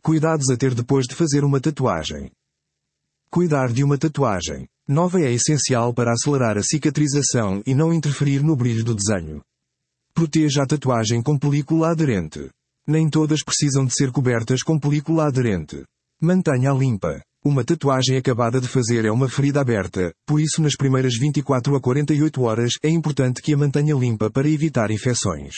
Cuidados a ter depois de fazer uma tatuagem. Cuidar de uma tatuagem nova é essencial para acelerar a cicatrização e não interferir no brilho do desenho. Proteja a tatuagem com película aderente. Nem todas precisam de ser cobertas com película aderente. Mantenha-a limpa. Uma tatuagem acabada de fazer é uma ferida aberta, por isso nas primeiras 24 a 48 horas é importante que a mantenha limpa para evitar infecções.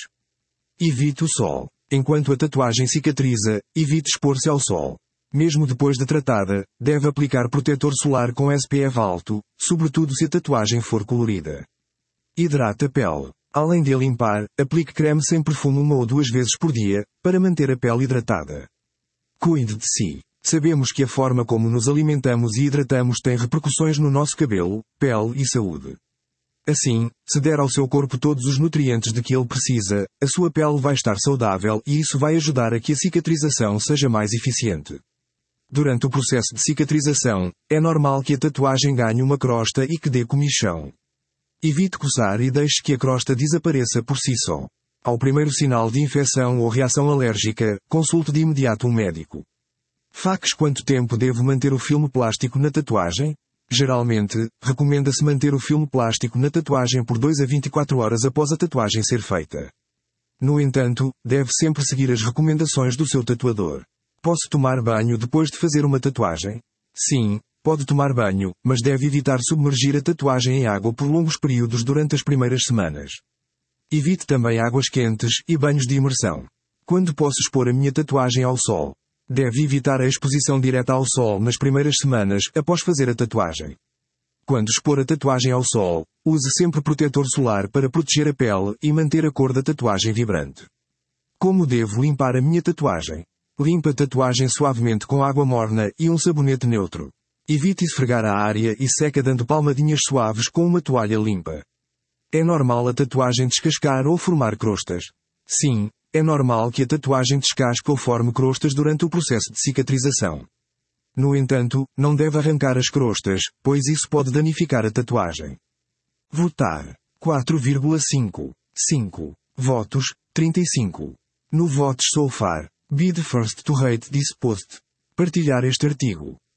Evite o sol. Enquanto a tatuagem cicatriza, evite expor-se ao sol. Mesmo depois de tratada, deve aplicar protetor solar com SPF alto, sobretudo se a tatuagem for colorida. Hidrate a pele. Além de a limpar, aplique creme sem perfume 1 ou 2 vezes por dia, para manter a pele hidratada. Cuide de si. Sabemos que a forma como nos alimentamos e hidratamos tem repercussões no nosso cabelo, pele e saúde. Assim, se der ao seu corpo todos os nutrientes de que ele precisa, a sua pele vai estar saudável e isso vai ajudar a que a cicatrização seja mais eficiente. Durante o processo de cicatrização, é normal que a tatuagem ganhe uma crosta e que dê comichão. Evite coçar e deixe que a crosta desapareça por si só. Ao primeiro sinal de infecção ou reação alérgica, consulte de imediato um médico. Fax: quanto tempo devo manter o filme plástico na tatuagem? Geralmente, recomenda-se manter o filme plástico na tatuagem por 2 a 24 horas após a tatuagem ser feita. No entanto, deve sempre seguir as recomendações do seu tatuador. Posso tomar banho depois de fazer uma tatuagem? Sim, pode tomar banho, mas deve evitar submergir a tatuagem em água por longos períodos durante as primeiras semanas. Evite também águas quentes e banhos de imersão. Quando posso expor a minha tatuagem ao sol? Deve evitar a exposição direta ao sol nas primeiras semanas após fazer a tatuagem. Quando expor a tatuagem ao sol, use sempre protetor solar para proteger a pele e manter a cor da tatuagem vibrante. Como devo limpar a minha tatuagem? Limpe a tatuagem suavemente com água morna e um sabonete neutro. Evite esfregar a área e seca dando palmadinhas suaves com uma toalha limpa. É normal a tatuagem descascar ou formar crostas. Sim, é normal que a tatuagem descasque ou forme crostas durante o processo de cicatrização. No entanto, não deve arrancar as crostas, pois isso pode danificar a tatuagem. Votar. 4,5. 5. Votos. 35. No Votes So Far. Be the first to rate this post. Partilhar este artigo.